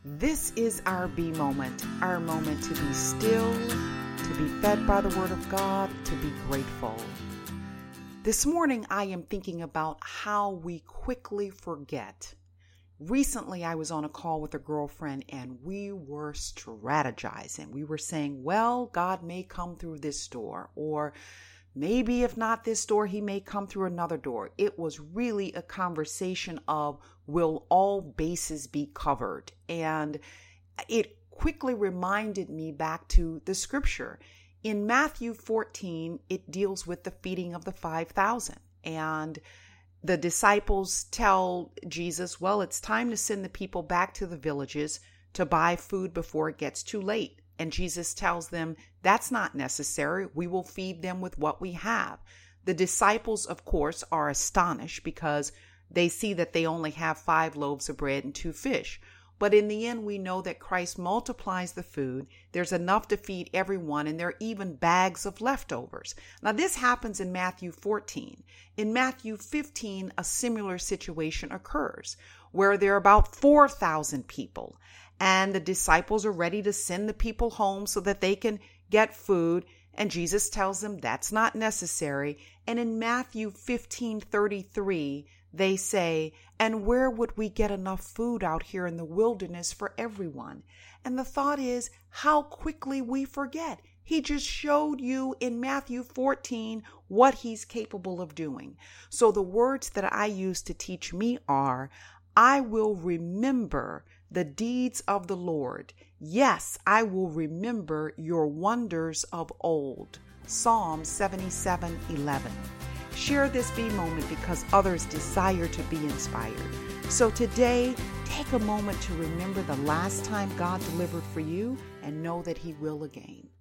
This is our moment to be still, to be fed by the Word of God, to be grateful. This morning, I am thinking about how we quickly forget. Recently, I was on a call with a girlfriend and we were strategizing. We were saying, well, God may come through this door, or maybe if not this door, he may come through another door. It was really a conversation of, will all bases be covered? And it quickly reminded me back to the scripture. In Matthew 14, it deals with the feeding of the 5,000. And the disciples tell Jesus, well, it's time to send the people back to the villages to buy food before it gets too late. And Jesus tells them, that's not necessary. We will feed them with what we have. The disciples, of course, are astonished because they see that they only have 5 loaves of bread and 2 fish. But in the end, we know that Christ multiplies the food. There's enough to feed everyone, and there are even bags of leftovers. Now, this happens in Matthew 14. In Matthew 15, a similar situation occurs where there are about 4,000 people, and the disciples are ready to send the people home so that they can get food. And Jesus tells them that's not necessary. And in Matthew 15:33, they say, and where would we get enough food out here in the wilderness for everyone? And the thought is, how quickly we forget. He just showed you in Matthew 14 what he's capable of doing. So the words that I use to teach me are, I will remember the deeds of the Lord. Yes, I will remember your wonders of old. Psalm 77:11. Share this Be moment because others desire to be inspired. So today, take a moment to remember the last time God delivered for you and know that he will again.